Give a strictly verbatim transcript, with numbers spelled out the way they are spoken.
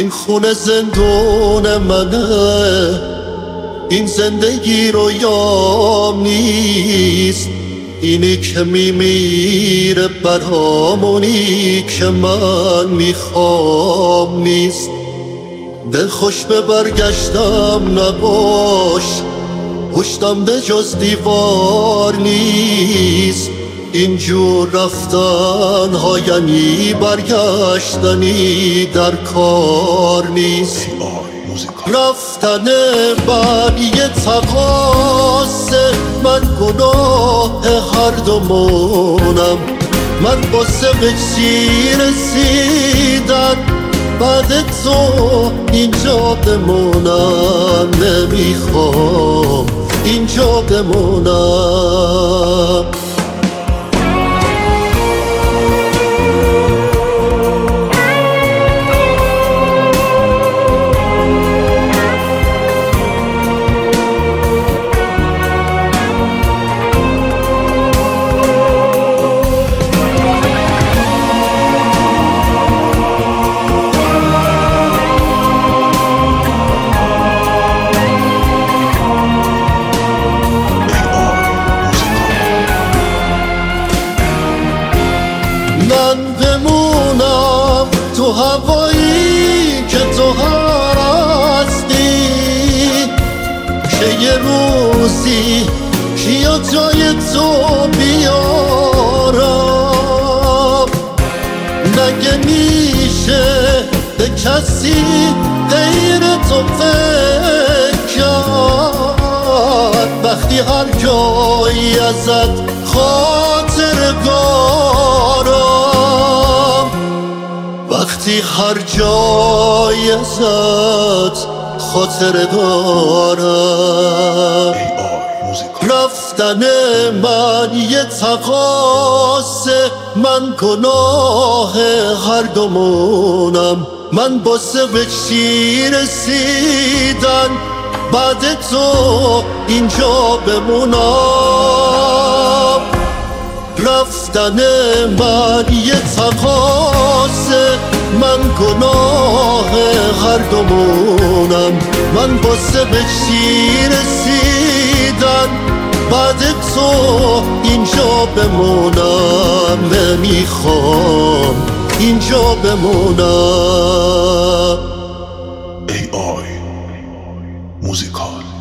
این خونه زندون منه، این زندگی رویام نیست. اینی که میمیره برامونی که من میخوام نیست. دل خوش به برگشتم نباش، پشتم به جز دیوار نیست. اینجور رفتن ها یعنی برگشتنی در کار نیست. رفتن من یه تقاصه، من گناه هر دومونم. من واسه به چی رسیدن بعد تو اینجا بمونم. نمیخوام اینجا بمونم. من بمونم تو هوایی که تو هستی، که یه روزی کیا جای تو بیارم. نگه میشه به کسی غیر تو فکر کرد، وقتی هر جایی ازت خاطر دارم. وقتی هر جایی ازت خاطر دارم. رفتن من یه تقاصه، من گناه هر دومونم. من باسه به چی رسیدن بعد تو اینجا بمونم. رفتن من یه تقاصه، من گناه هر دومونم. من باسه به چی رسیدن بعد تو اینجا بمونم. نمیخوام اینجا بمونم. ای آی موزیکال.